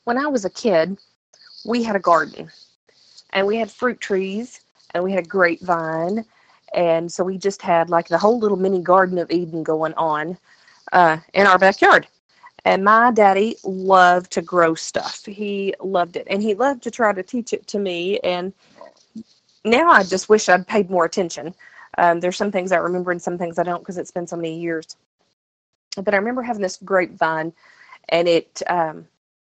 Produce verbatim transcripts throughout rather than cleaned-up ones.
when I was a kid, we had a garden, and we had fruit trees, and we had a grapevine, and so we just had like the whole little mini Garden of Eden going on uh, in our backyard. And my daddy loved to grow stuff. He loved it, and he loved to try to teach it to me. And now I just wish I'd paid more attention. Um, there's some things I remember and some things I don't because it's been so many years. But I remember having this grapevine, and it um,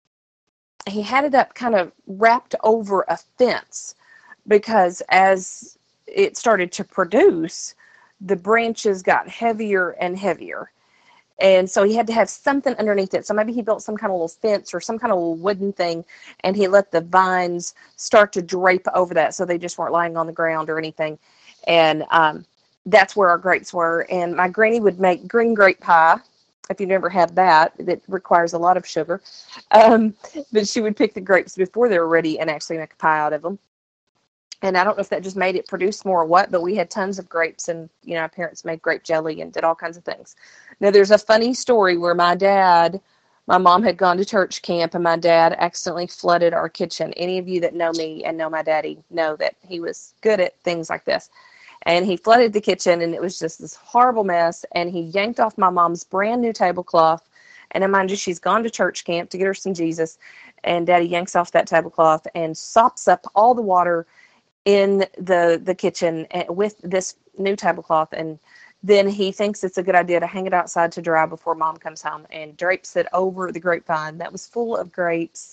he had it up kind of wrapped over a fence, because as it started to produce, the branches got heavier and heavier. And so he had to have something underneath it. So maybe he built some kind of little fence or some kind of little wooden thing, and he let the vines start to drape over that so they just weren't lying on the ground or anything. And um, that's where our grapes were. And my granny would make green grape pie. If you've never had that, it requires a lot of sugar. Um, but she would pick the grapes before they were ready and actually make a pie out of them. And I don't know if that just made it produce more or what, but we had tons of grapes, and, you know, our parents made grape jelly and did all kinds of things. Now, there's a funny story where my dad, my mom had gone to church camp, and my dad accidentally flooded our kitchen. Any of you that know me and know my daddy know that he was good at things like this. And he flooded the kitchen, and it was just this horrible mess. And he yanked off my mom's brand new tablecloth. And then, mind you, she's gone to church camp to get her some Jesus. And Daddy yanks off that tablecloth and sops up all the water in the the kitchen with this new tablecloth. And then he thinks it's a good idea to hang it outside to dry before Mom comes home, and drapes it over the grapevine that was full of grapes.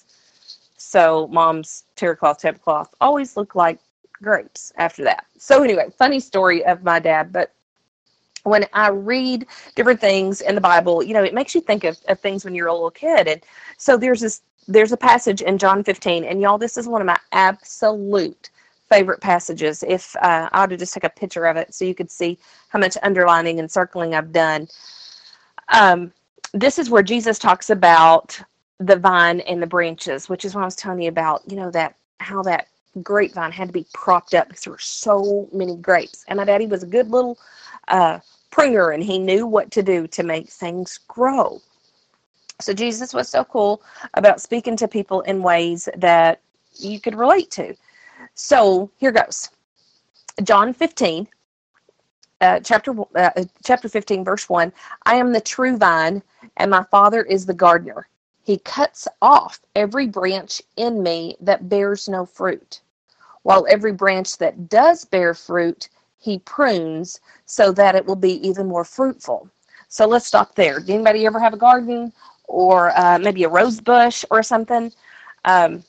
So Mom's terry cloth tablecloth always looked like grapes after that. So anyway, funny story of my dad. But when I read different things in the Bible, you know, it makes you think of, of things when you're a little kid. And so there's this there's a passage in John fifteen, and y'all, this is one of my absolute favorite passages. If uh, I ought to just take a picture of it so you could see how much underlining and circling I've done. Um, this is where Jesus talks about the vine and the branches, which is what I was telling you about, you know, that how that grapevine had to be propped up because there were so many grapes. And my daddy was a good little uh, pruner, and he knew what to do to make things grow. So Jesus was so cool about speaking to people in ways that you could relate to. So here goes. John fifteen, uh, chapter uh, chapter fifteen, verse one. I am the true vine, and my Father is the gardener. He cuts off every branch in me that bears no fruit, while every branch that does bear fruit, he prunes so that it will be even more fruitful. So let's stop there. Did anybody ever have a garden, or uh, maybe a rose bush or something? Um,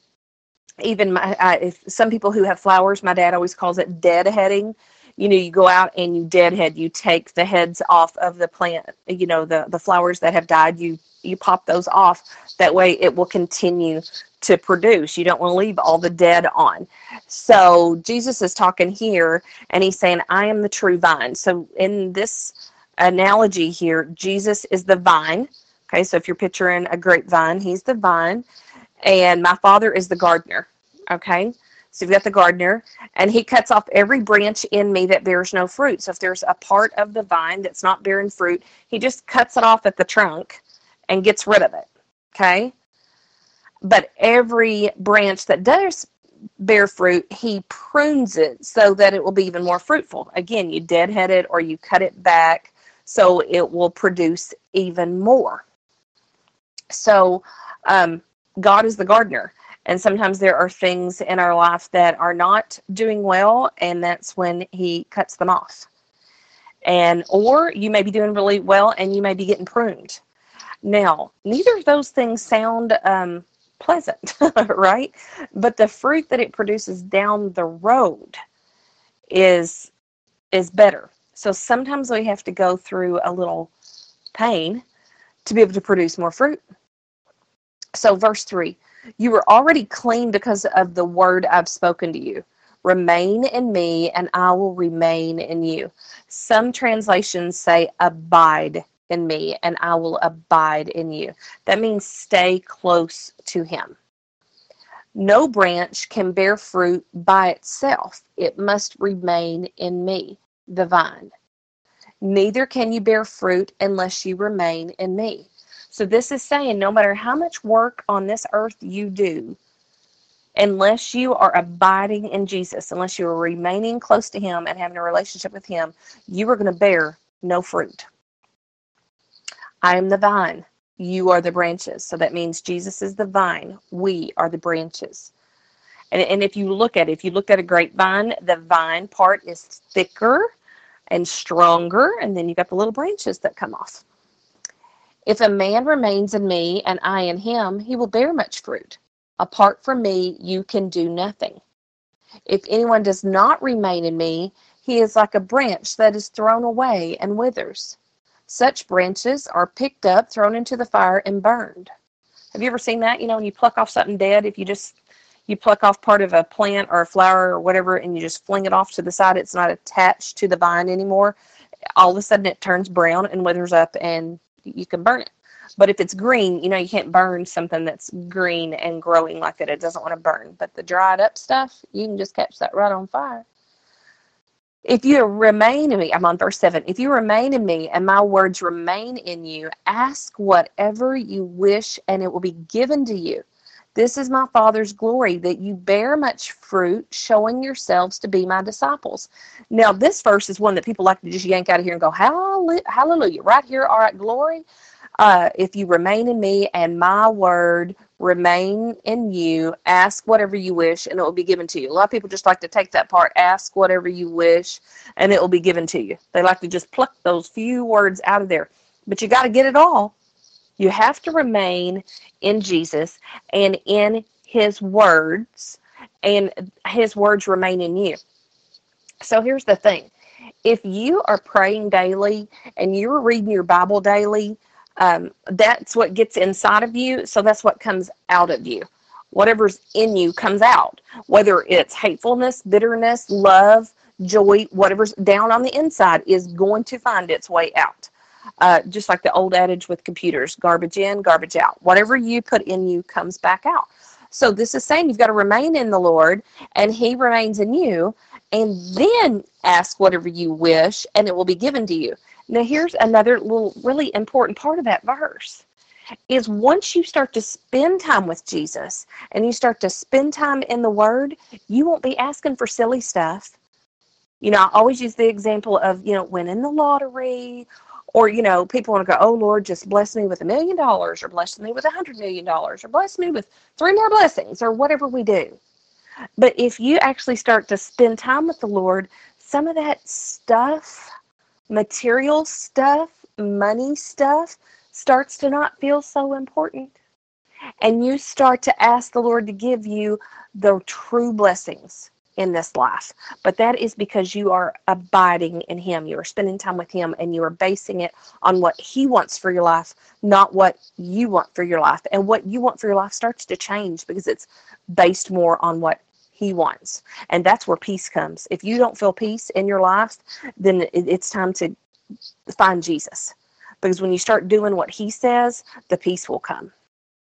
Even my, I, if some people who have flowers, my dad always calls it deadheading. You know, you go out and you deadhead, you take the heads off of the plant, you know, the, the flowers that have died, you, you pop those off. That way it will continue to produce. You don't want to leave all the dead on. So Jesus is talking here, and he's saying, I am the true vine. So in this analogy here, Jesus is the vine. Okay, so if you're picturing a grapevine, he's the vine. And my Father is the gardener, okay? So you've got the gardener, and he cuts off every branch in me that bears no fruit. So if there's a part of the vine that's not bearing fruit, he just cuts it off at the trunk and gets rid of it, okay? But every branch that does bear fruit, he prunes it so that it will be even more fruitful. Again, you deadhead it or you cut it back so it will produce even more. So, um, God is the gardener, and sometimes there are things in our life that are not doing well, and that's when he cuts them off. And or you may be doing really well, and you may be getting pruned. Now, neither of those things sound um, pleasant, right? But the fruit that it produces down the road is is better. So sometimes we have to go through a little pain to be able to produce more fruit. So verse three, you were already clean because of the word I've spoken to you. Remain in me, and I will remain in you. Some translations say abide in me, and I will abide in you. That means stay close to him. No branch can bear fruit by itself. It must remain in me, the vine. Neither can you bear fruit unless you remain in me. So this is saying no matter how much work on this earth you do, unless you are abiding in Jesus, unless you are remaining close to him and having a relationship with him, you are going to bear no fruit. I am the vine. You are the branches. So that means Jesus is the vine. We are the branches. And, and if you look at it, if you looked at a grapevine, the vine part is thicker and stronger, and then you got the little branches that come off. If a man remains in me and I in him, he will bear much fruit. Apart from me, you can do nothing. If anyone does not remain in me, he is like a branch that is thrown away and withers. Such branches are picked up, thrown into the fire, and burned. Have you ever seen that? You know, when you pluck off something dead, if you just, you pluck off part of a plant or a flower or whatever, and you just fling it off to the side, it's not attached to the vine anymore. All of a sudden it turns brown and withers up, and you can burn it. But if it's green, you know, you can't burn something that's green and growing like that. It doesn't want to burn. But the dried up stuff, you can just catch that right on fire. If you remain in me, I'm on verse seven. If you remain in me and my words remain in you, ask whatever you wish and it will be given to you. This is my Father's glory, that you bear much fruit, showing yourselves to be my disciples. Now, this verse is one that people like to just yank out of here and go, hallelujah, right here, all right, glory. Uh, if you remain in me and my word remain in you, ask whatever you wish and it will be given to you. A lot of people just like to take that part, ask whatever you wish and it will be given to you. They like to just pluck those few words out of there. But you got to get it all. You have to remain in Jesus and in his words, and his words remain in you. So here's the thing. If you are praying daily and you're reading your Bible daily, Um, that's what gets inside of you, so that's what comes out of you. Whatever's in you comes out, whether it's hatefulness, bitterness, love, joy, whatever's down on the inside is going to find its way out. Uh, just like the old adage with computers, garbage in, garbage out. Whatever you put in you comes back out. So this is saying you've got to remain in the Lord, and he remains in you, and then ask whatever you wish, and it will be given to you. Now, here's another little really important part of that verse, is once you start to spend time with Jesus and you start to spend time in the Word, you won't be asking for silly stuff. You know, I always use the example of, you know, winning the lottery, or, you know, people want to go, oh, Lord, just bless me with a million dollars, or bless me with a hundred million dollars, or bless me with three more blessings, or whatever we do. But if you actually start to spend time with the Lord, some of that stuff, material stuff, money stuff, starts to not feel so important. And you start to ask the Lord to give you the true blessings in this life. But that is because you are abiding in him. You are spending time with him, and you are basing it on what he wants for your life, not what you want for your life. And what you want for your life starts to change because it's based more on what he wants. And that's where peace comes. If you don't feel peace in your life, then it's time to find Jesus. Because when you start doing what he says, the peace will come.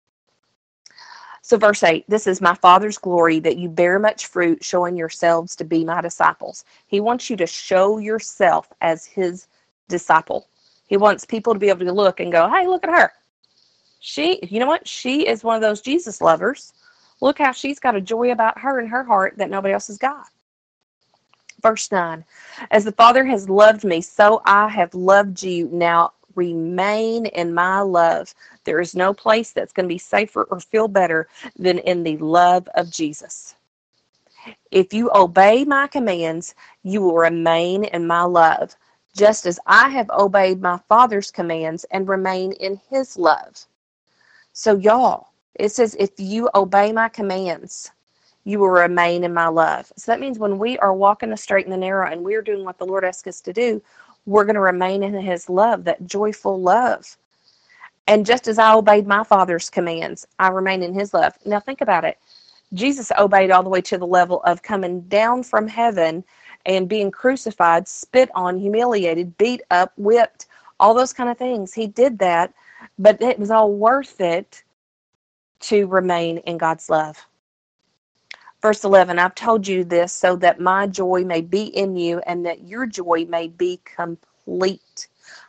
So verse eight, this is my Father's glory, that you bear much fruit, showing yourselves to be my disciples. He wants you to show yourself as his disciple. He wants people to be able to look and go, hey, look at her. She, you know what? She is one of those Jesus lovers. Look how she's got a joy about her in her heart that nobody else has got. Verse nine, as the Father has loved me, so I have loved you. Now remain in my love. There is no place that's going to be safer or feel better than in the love of Jesus. If you obey my commands, you will remain in my love, just as I have obeyed my Father's commands and remain in his love. So y'all, it says, if you obey my commands, you will remain in my love. So that means when we are walking the straight and the narrow and we're doing what the Lord asks us to do, we're going to remain in his love, that joyful love. And just as I obeyed my Father's commands, I remain in his love. Now think about it. Jesus obeyed all the way to the level of coming down from heaven and being crucified, spit on, humiliated, beat up, whipped, all those kind of things. He did that, but it was all worth it to remain in God's love. Verse eleven, I've told you this so that my joy may be in you and that your joy may be complete.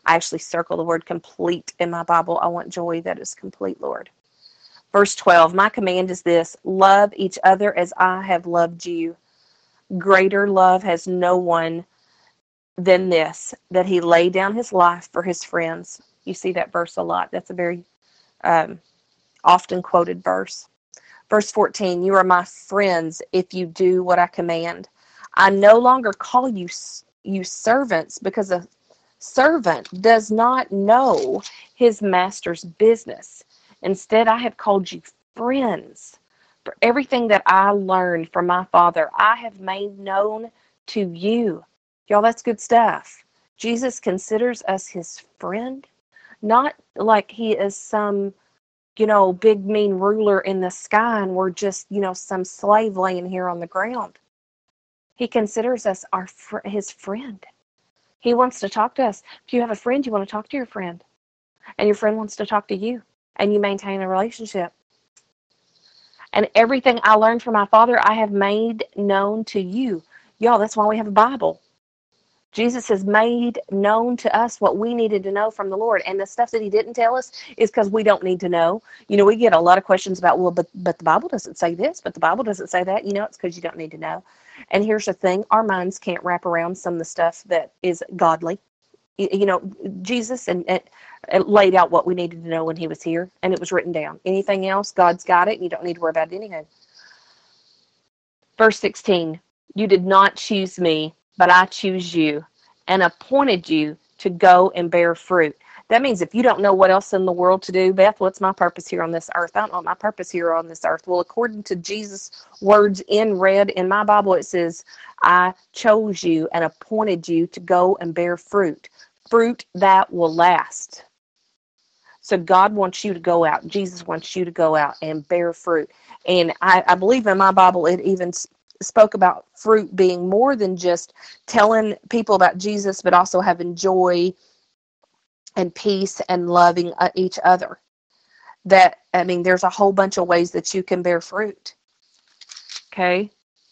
I actually circle the word complete in my Bible. I want joy that is complete, Lord. Verse twelve, my command is this: love each other as I have loved you. Greater love has no one than this, that he laid down his life for his friends. You see that verse a lot. That's a very um, often quoted verse. Verse fourteen, you are my friends if you do what I command. I no longer call you, you servants, because a servant does not know his master's business. Instead, I have called you friends. For everything that I learned from my Father, I have made known to you. Y'all, that's good stuff. Jesus considers us his friend, not like he is some, you know, big mean ruler in the sky and we're just, you know, some slave laying here on the ground. He considers us our fr- his friend. He wants to talk to us. If you have a friend, you want to talk to your friend. And your friend wants to talk to you. And you maintain a relationship. And everything I learned from my Father, I have made known to you. Y'all, that's why we have a Bible. Jesus has made known to us what we needed to know from the Lord. And the stuff that he didn't tell us is because we don't need to know. You know, we get a lot of questions about, well, but, but the Bible doesn't say this, but the Bible doesn't say that. You know, it's because you don't need to know. And here's the thing, our minds can't wrap around some of the stuff that is godly. You, you know, Jesus and, and, and laid out what we needed to know when he was here, and it was written down. Anything else, God's got it, and you don't need to worry about it anyhow. Verse sixteen, you did not choose me, but I choose you and appointed you to go and bear fruit. That means if you don't know what else in the world to do, Beth, what's my purpose here on this earth? I don't know what my purpose here on this earth. Well, according to Jesus' words in red in my Bible, it says, I chose you and appointed you to go and bear fruit, fruit that will last. So God wants you to go out. Jesus wants you to go out and bear fruit. And I, I believe in my Bible, it even spoke about fruit being more than just telling people about Jesus, but also having joy and peace and loving uh, each other. That, I mean, there's a whole bunch of ways that you can bear fruit. Okay?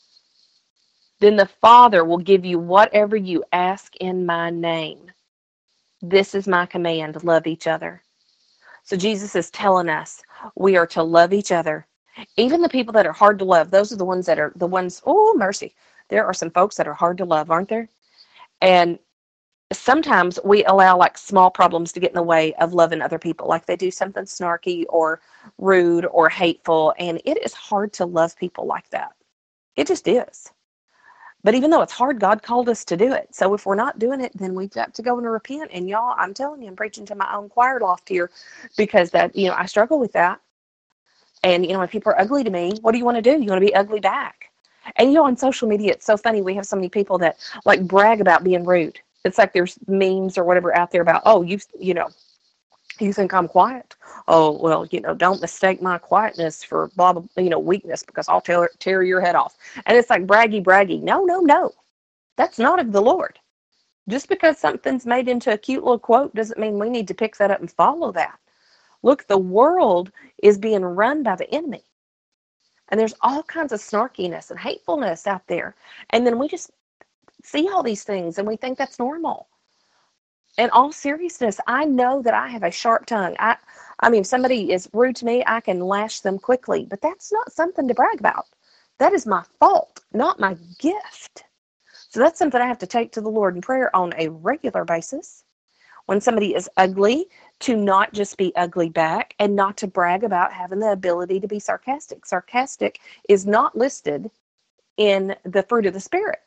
Then the Father will give you whatever you ask in my name. This is my command, love each other. So Jesus is telling us we are to love each other. Even the people that are hard to love, those are the ones that are the ones, oh, mercy. There are some folks that are hard to love, aren't there? And sometimes we allow like small problems to get in the way of loving other people. Like they do something snarky or rude or hateful. And it is hard to love people like that. It just is. But even though it's hard, God called us to do it. So if we're not doing it, then we've got to go and repent. And y'all, I'm telling you, I'm preaching to my own choir loft here because that, you know, I struggle with that. And, you know, when people are ugly to me, what do you want to do? You want to be ugly back. And, you know, on social media, it's so funny. We have so many people that like brag about being rude. It's like there's memes or whatever out there about, oh, you, you know, you think I'm quiet? Oh, well, you know, don't mistake my quietness for blah, blah, you know, weakness because I'll tear, tear your head off. And it's like braggy, braggy. No, no, no. That's not of the Lord. Just because something's made into a cute little quote doesn't mean we need to pick that up and follow that. Look, the world is being run by the enemy. And there's all kinds of snarkiness and hatefulness out there. And then we just see all these things and we think that's normal. In all seriousness, I know that I have a sharp tongue. I, I mean, if somebody is rude to me, I can lash them quickly. But that's not something to brag about. That is my fault, not my gift. So that's something I have to take to the Lord in prayer on a regular basis. When somebody is ugly, to not just be ugly back and not to brag about having the ability to be sarcastic. Sarcastic is not listed in the fruit of the Spirit.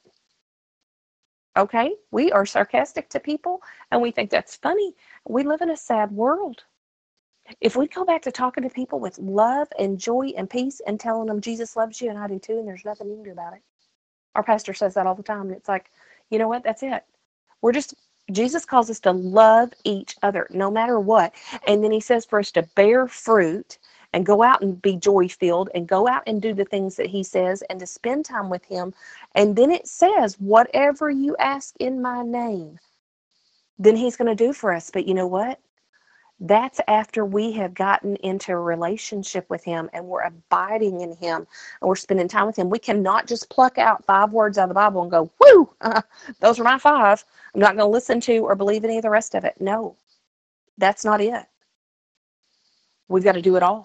Okay? We are sarcastic to people and we think that's funny. We live in a sad world. If we go back to talking to people with love and joy and peace and telling them Jesus loves you and I do too and there's nothing you can do about it. Our pastor says that all the time. And it's like, you know what? That's it. We're just, Jesus calls us to love each other no matter what. And then he says for us to bear fruit and go out and be joy-filled and go out and do the things that he says and to spend time with him. And then it says, whatever you ask in my name, then he's going to do for us. But you know what? That's after we have gotten into a relationship with him and we're abiding in him and we're spending time with him. We cannot just pluck out five words out of the Bible and go, whoo, uh, those are my five. I'm not going to listen to or believe any of the rest of it. No, that's not it. We've got to do it all.